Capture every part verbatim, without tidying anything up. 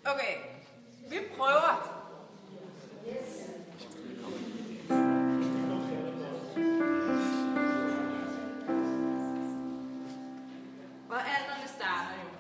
Okay, vi prøver. Og alderne starter jo.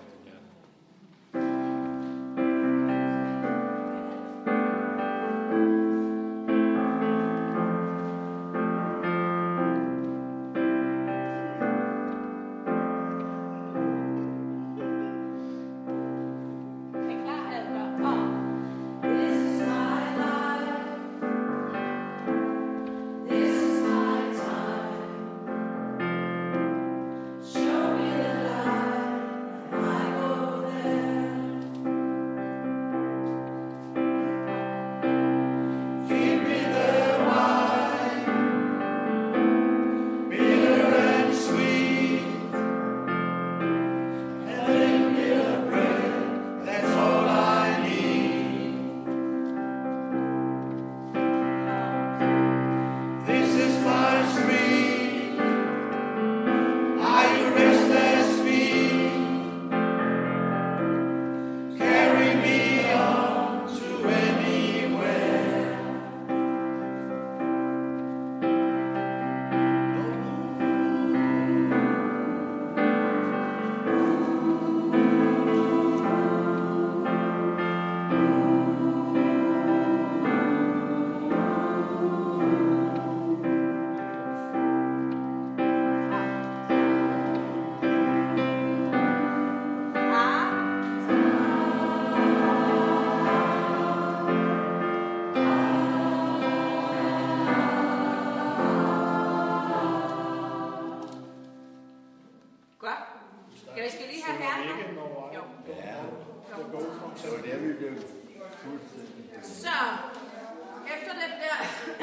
Så, efter den der,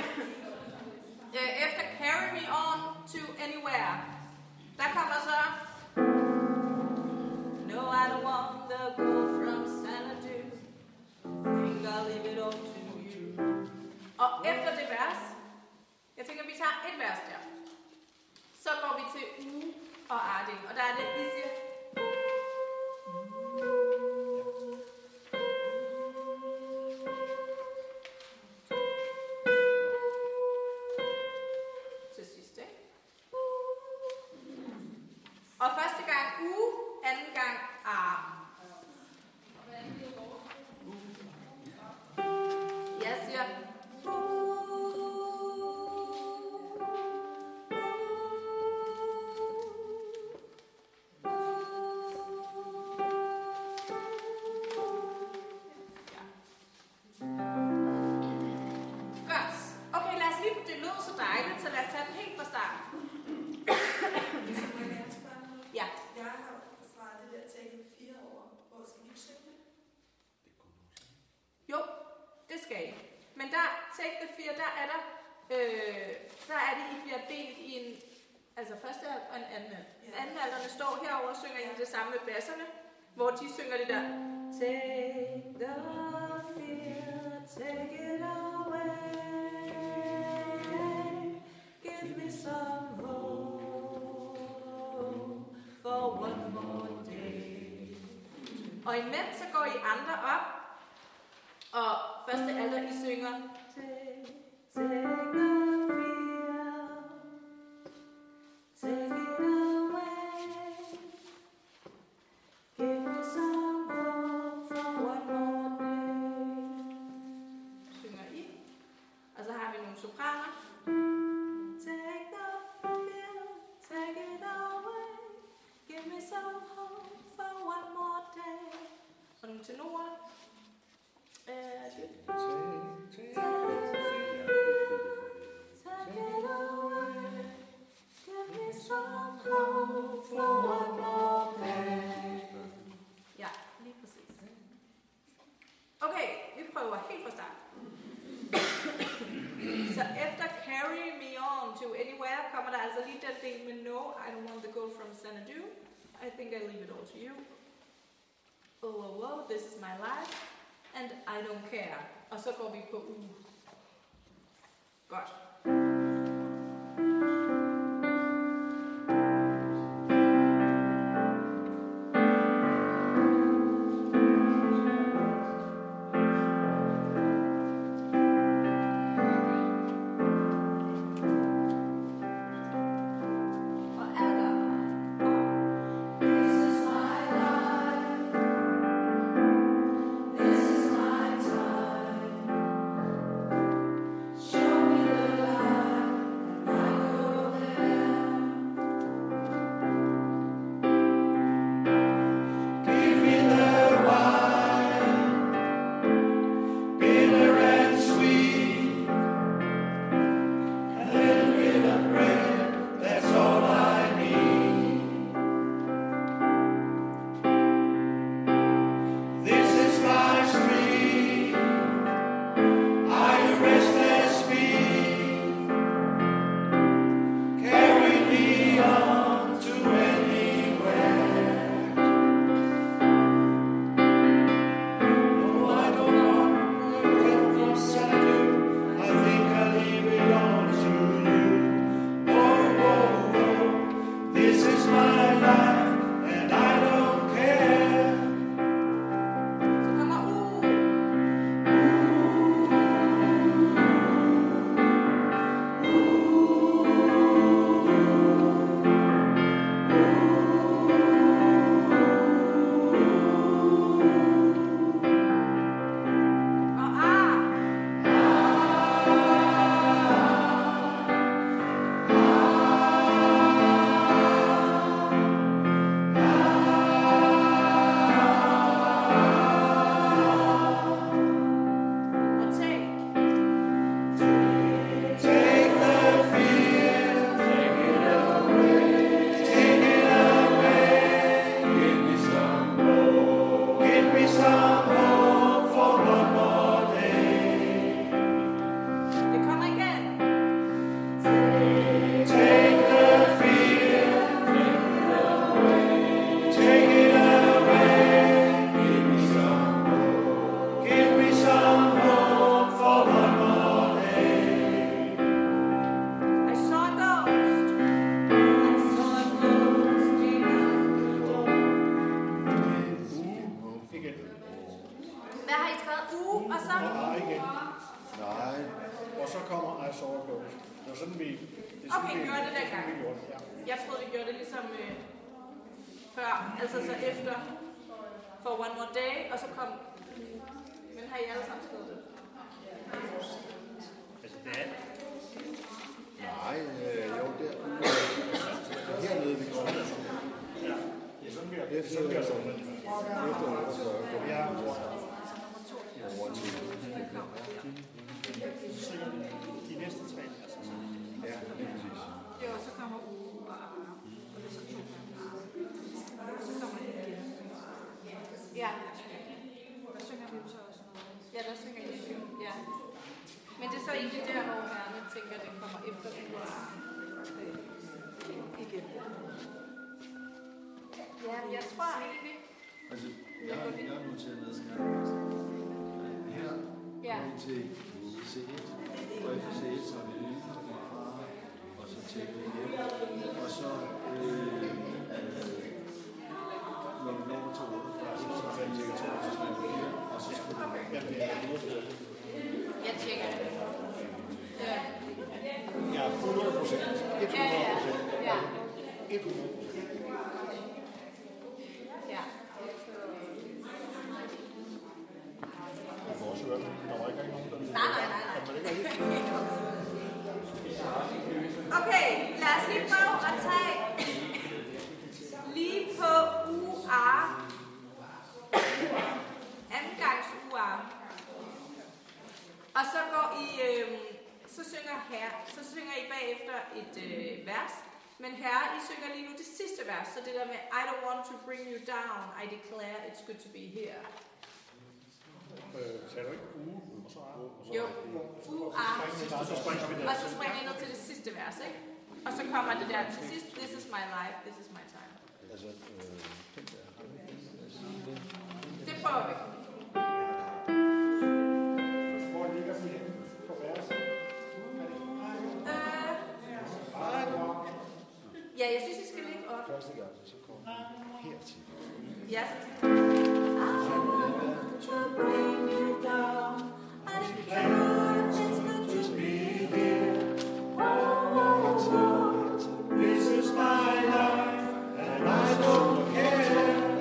efter Carry Me On to Anywhere, der kommer så No, I don't want the girl from Xanadu, think I'll leave it all to you. Og efter det vers, jeg tænker, vi tager et vers der, så går vi til U og Arding, og der er det, I siger, og første gang U, anden gang A. Jeg siger godt. Okay, lad os lige, det lød så dejligt, så lad os tage den helt fra start. Ja. Jeg har fra det der take fire år. Hvor skal vi synge det? Jo, det skal I. Men der, take the fire, der er der, øh, der er det, I bliver delt i en, altså første halv og en anden halv. Ja. Anden halverne står herover og synger I det samme med basserne, hvor de synger det der. Take the fear, take it away, give me some hope for one more day. Og imens så går I andre op, og første alder I synger Take, take the fear, take it away, give me some hope for one more day. Synger I, og så har vi nogle sopraner. Take the fear, take it away, give me some hope for one more day. Og nogle tenorer. Uh, take, take, take it away, give me some hope for one more day. Ja, lige præcis. Okay, vi prøver helt fra start. Så efter Carry Me On to Anywhere kommer der altså lige den del med No, I don't want the girl from Xanadu, I think I leave it all to you. Oh, oh, oh, this is my life, and I don't care. Og så går vi på U. Godt. kommer I Saw a Ghost. Det var sådan, vi... Det Okay, vi gjorde det dengang. Ja. Jeg troede, vi gjorde det ligesom øh, før, altså så efter For One More Day, og så kom... Men har I alle sammen skrevet det? Altså, det er... Nej, øh, jo, der. Hernede, vi går. Ja, det er sådan, vi har Efter, sådan, vi har sunget. efter otteogfyrre, går vi Ja, over til. så synger vi de næste tre. Altså, så. Ja, lige præcis. Jo, så kommer U og A, og det er så to gange. Så kommer det igen. Ja. Der synger vi jo så også noget. Ja, der synger I det. Ja. Men det er så egentlig der, hvor Herne tænker, at det kommer efter det. Igen. Ja, jeg tror egentlig... Altså, jeg har, jeg har noteret ned, skal her Ja. går vi til C et, og efter C et, så er vi lige og så til B et, og så øh, når vi når til otteogfyrre, så er vi til to, så skal vi fire, og så skal vi Jeg tjekker det. Ja. Ja, hundrede procent. Ja, ja, ja. hundrede procent. Ja. Jeg får også høre, der var ikke nogen, der... Nej, nej, nej, nej. Der var ikke rigtig... Okay, lad os lige prøve at tage lige på U A. Anden gangs U A. Og så går I, øh, så synger her, så synger I bagefter et øh, vers. Men herre, I synger lige nu det sidste vers, så det der med I don't want to bring you down, I declare it's good to be here. Øh, sagde du ikke uge, og så er og så Jo, U A. Og så springer vi der. Og så springer I ned til det sidste vers, ikke? Og så kommer det der til sidst, this is my life, this is my time. Altså, øh, den der. Det prøver vi. Hvor ligger vi henne på verset? Øh, ja, jeg synes, I skal ligge op. Første gang, så kommer vi hertil. Ja, så to bring you down, I declare it's good to be here. This is my life, and I don't care.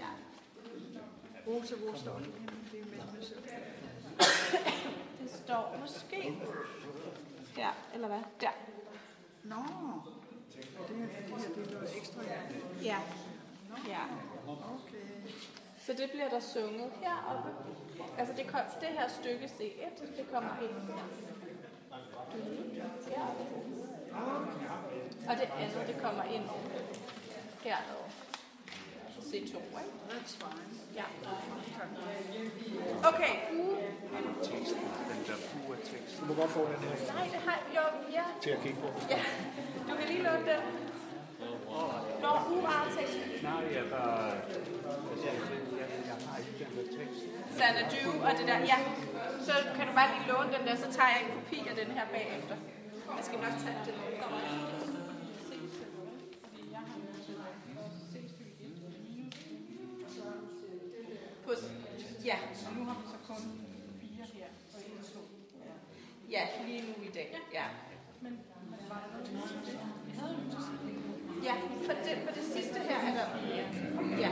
Rose, hvor står det? Det er med med selv. Det står måske her, eller hvad? Der. Nå, det er fordi, at det er noget ekstra. Ja. Ja. Okay. Så det bliver der sunget heroppe. Altså det, kom, det her stykke C et, det kommer ind heroppe. Og det andet, det kommer ind hernede. C to, ikke? That's fine. Ja. Okay. Teksten, den der pure tekst. Du må godt få den her Nej, det har jo, ja. til at kigge på. Ja, du kan lige låne den. Når U A-teksten. Nej, jeg bare... Altså, jeg, jeg, jeg har ikke den der tekst. Xanadu og det der, ja. Så kan du bare lige låne den der, så tager jeg en kopi af den her bagefter. Jeg skal nok tage den. På, ja. Og nu har vi så kun fire her, og en to. Ja, lige nu i dag, ja. Men var der noget til det? Vi havde jo til sidst. Ja, på det, på det sidste her er der, ja.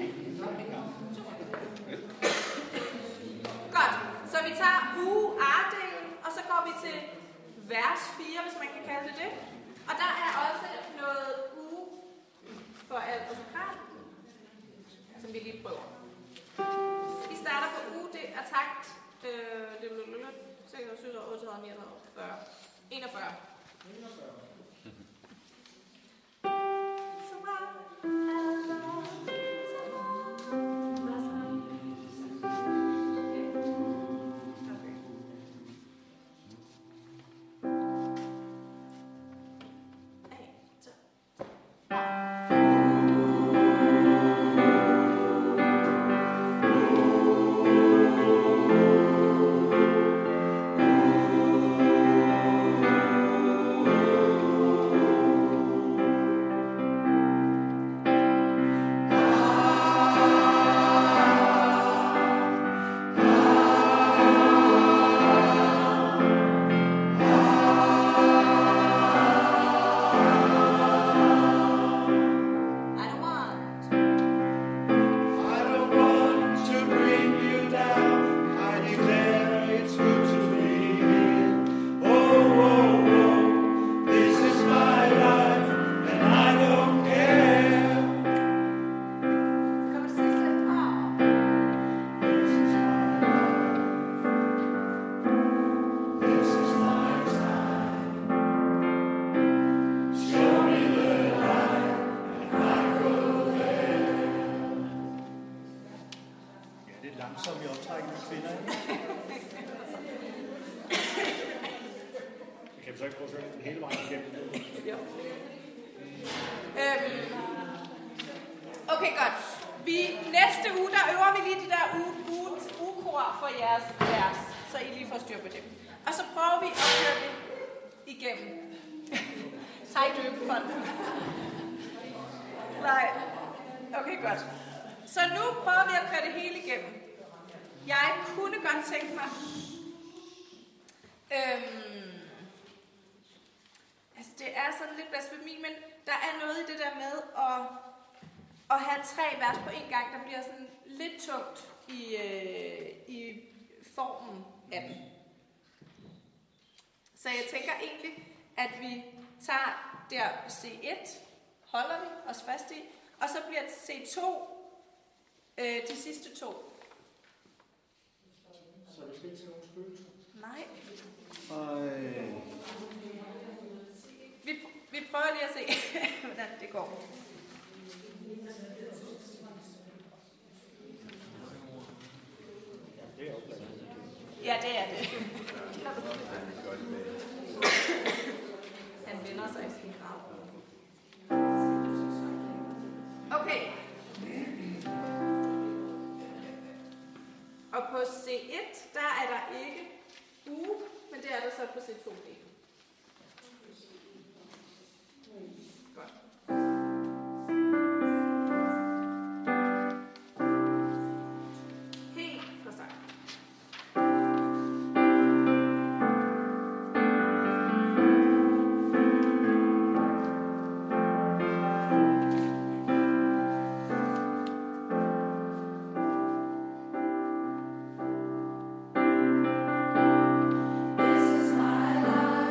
Godt, så vi tager U A-delen, og så går vi til vers fire, hvis man kan kalde det det. Og der er også noget U for alt og sopran, som vi lige prøver. Vi starter på U, det er takt, øh, det er seksogtyve, otteogtredive, niogtredive, fyrre, enogfyrre. Thank Langsomt i optrækken af kvinder. Kan vi så ikke prøve at synge den hele vejen igennem? Jo. Øhm. Okay, godt. Vi, næste uge, der øver vi lige de der uge, uge, ugekor for jeres vers, så I lige får styr på det. Og så prøver vi at køre det igennem. Sej døbefonden. Nej. Okay, godt. Så nu prøver vi at køre det hele igennem. Jeg kunne godt tænke mig... Øhm, altså, det er sådan lidt blasfemi, men der er noget i det der med at, at have tre vers på en gang, der bliver sådan lidt tungt i, øh, i formen af den. Så jeg tænker egentlig, at vi tager der C et, holder vi os fast i, og så bliver C to øh, de sidste to. Så vi skal ikke til nogen spøgelser? Nej. Øh. Vi, vi prøver lige at se, hvordan det går. Det er opladet. Ja, det er det. Han vender sig i sin grav. Okay. Og på C et, der er der ikke uge, men det er der så på C to-delen. Godt. Helt fra start. This is my life.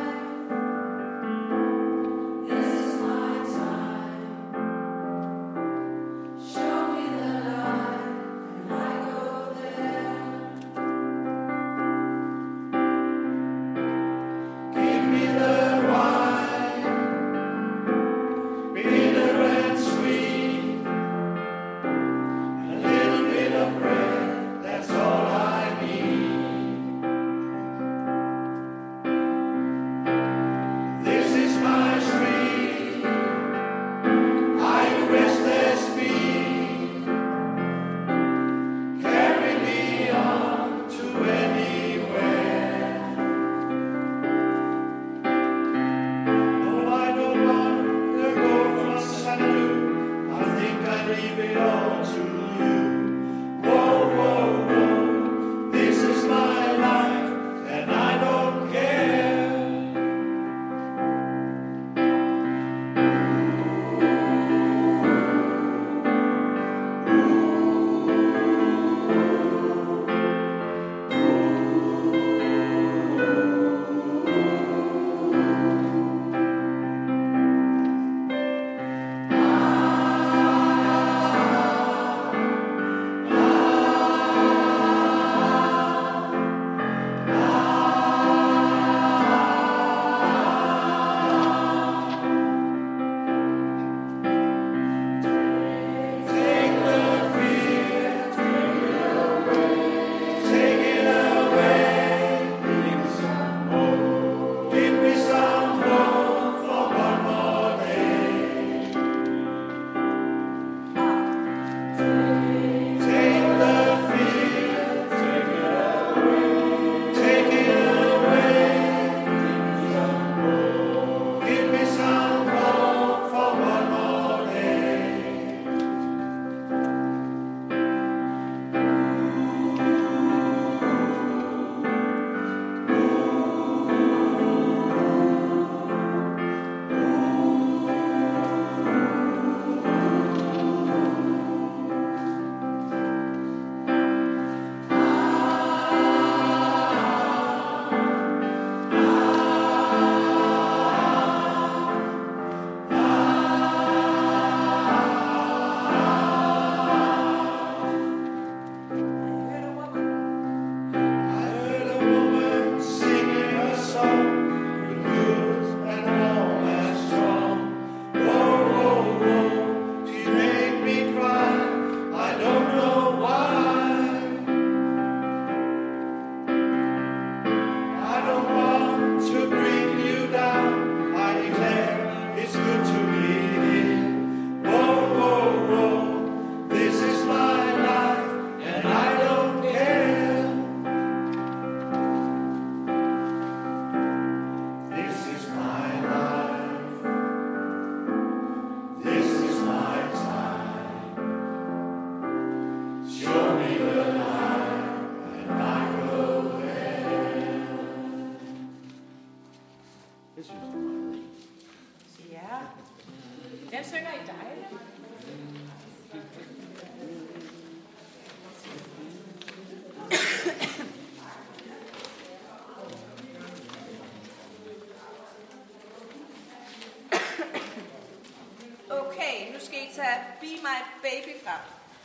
Baby frem.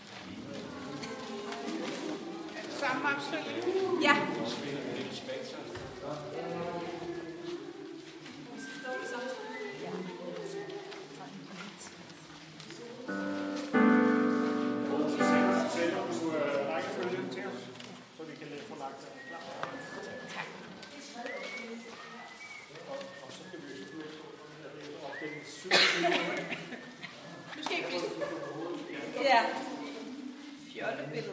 Samme opstilling. Ja. Fortæller du øh, rækkefølgen til os, så vi kan få lagt det klar. Tak. Og, og så kan vi jo selvfølgelig opstille syv. Nu skal jeg vise. Ja. Fjollebillede.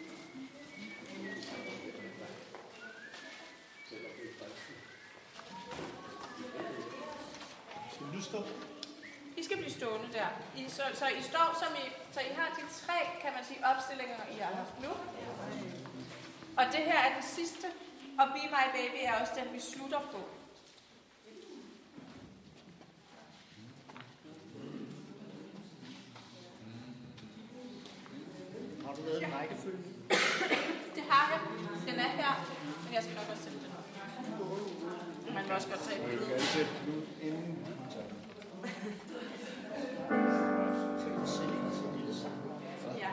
Skal du stå? I skal blive stående der. I, så, så I står som I, så I har de tre, kan man sige, opstillinger, I har haft nu. Og det her er den sidste, og Be My Baby er også den, vi slutter på. Har du lavet en rækkefølge? Det har jeg. Den er her, men jeg skal nok også sætte den op. Man må også godt tage et Jeg billede. kan sætte den ud inden hun tager den. Så kan du se en så lille sammen. Ja.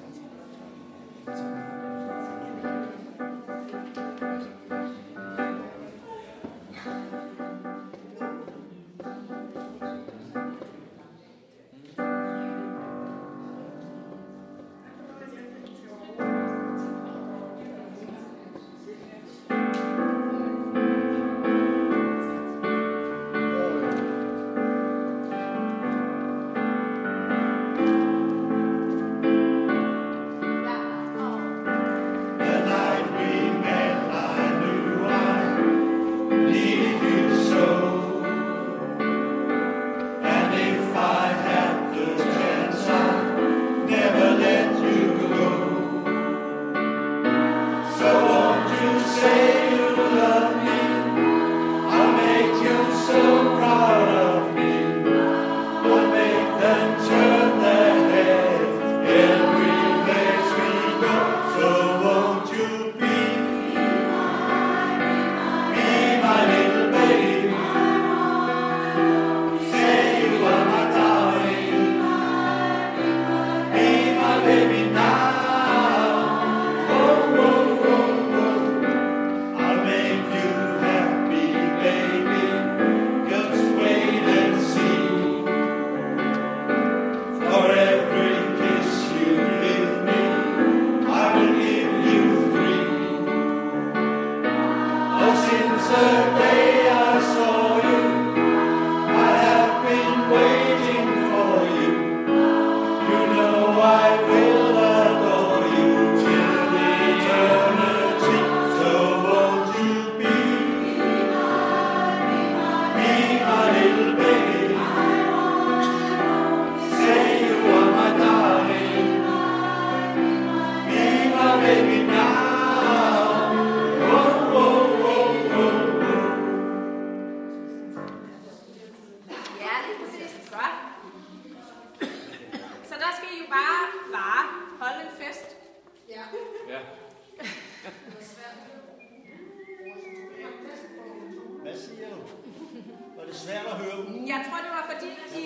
Hvad siger du? Var det svært at høre ugen? Jeg tror, det var fordi, I,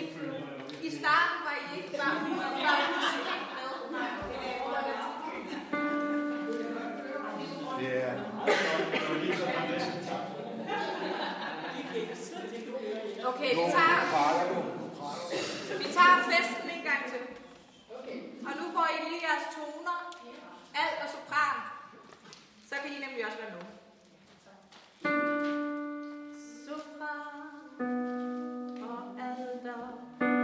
i starten var I ikke bare Det er Okay, vi tager, vi tager festen en gang til. Og nu får I lige jeres toner, alt og sopran. Så kan I nemlig også være med. Sopran og alder.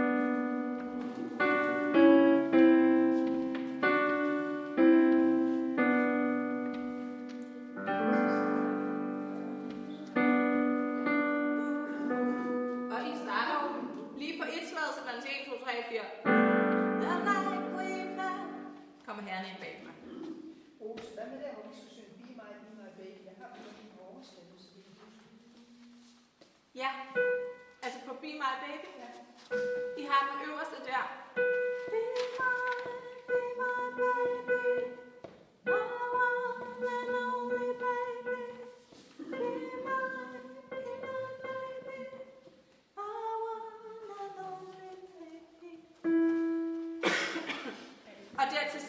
Og I starter jo lige på et slag, så man siger en, to, tre, fire. The night we met. Kommer herren ind bag mig. Rose, hvad med der, hvor vi skal synge Be My, Be My Baby? Jeg har på din overstemme, så vi kan huske. Ja, altså på Be My Baby. Ja. I har den øverste der. Be my, be my baby. My one and only baby. Be my, be my baby. My one and only baby.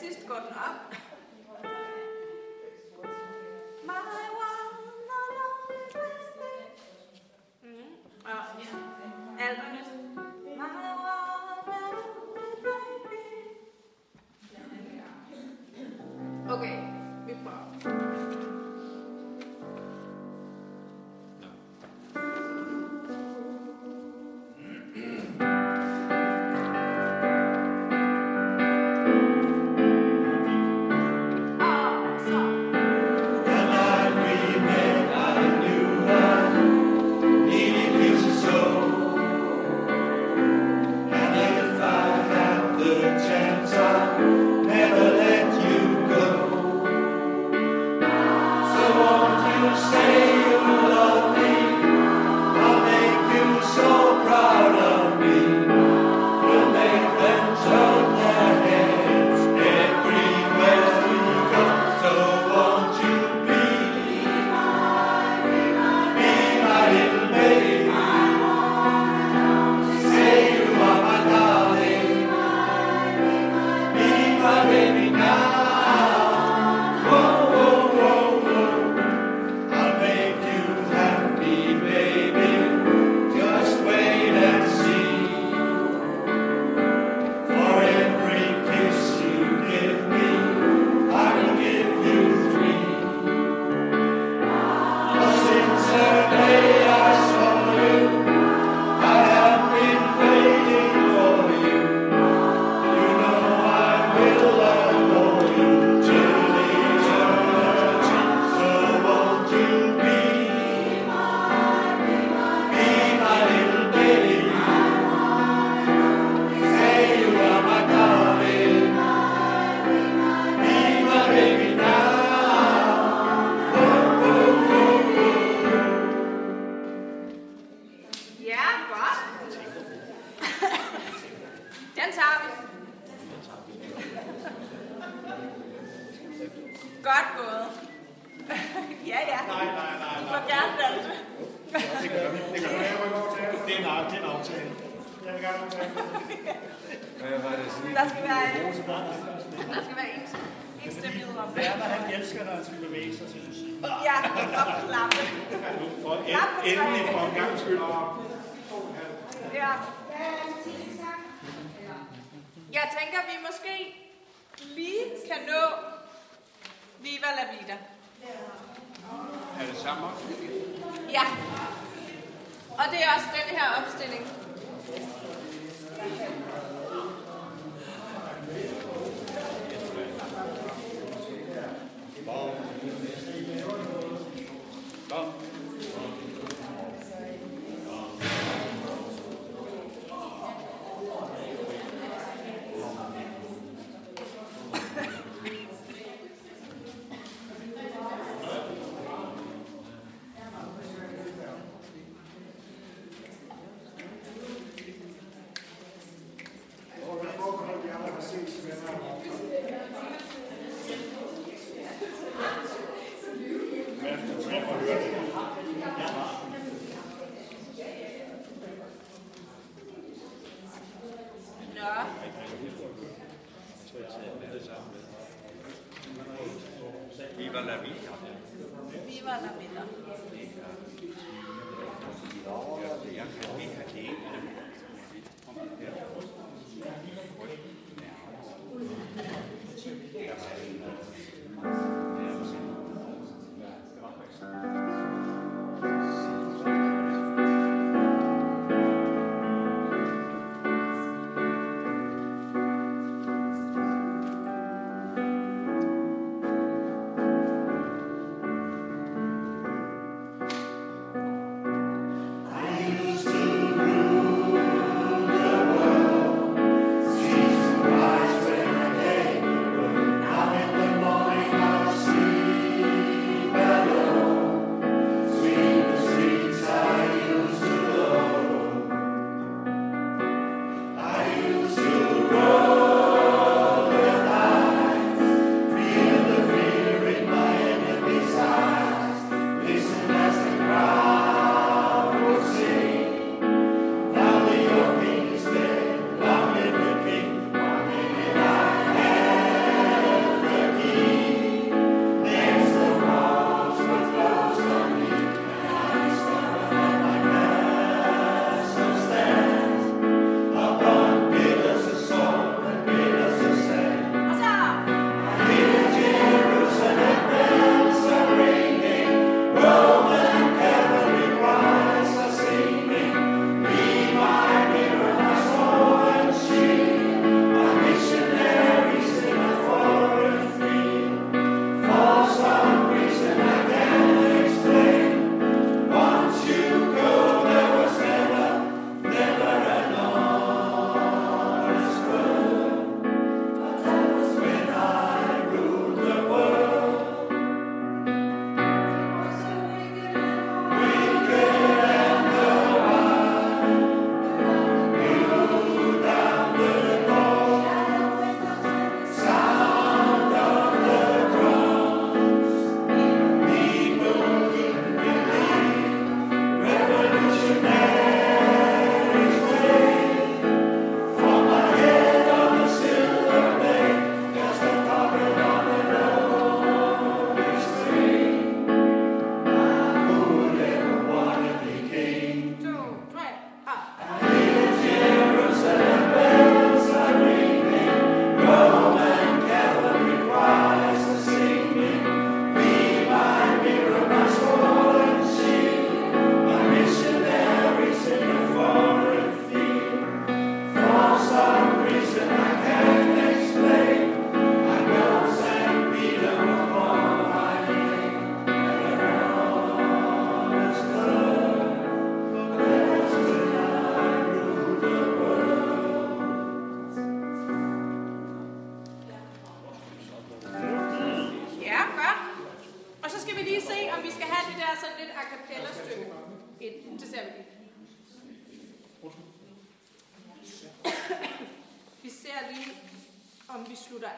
sidst går den op. My one and only baby. Mm. Og ja, alberne. My one and only baby. Okay, vi prøver. Jeg tænker, vi måske lige kan nå Viva la Vida. Er det samme opstilling? Ja. Og det er også den her opstilling. Viva la vida. Viva la vida. Jeg kan ikke have det. I used to rule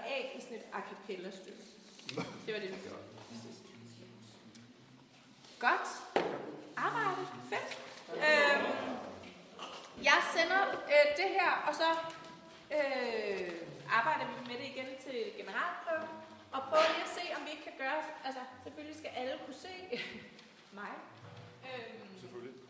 af i sådan et a cappella-stykke. Det var det, vi gjorde. Godt. Arbejde. Fedt. Øhm, jeg sender øh, det her, og så øh, arbejder vi med det igen til generalprøven. Og prøver lige at se, om vi ikke kan gøre... Altså, selvfølgelig skal alle kunne se mig. Øhm, Selvfølgelig.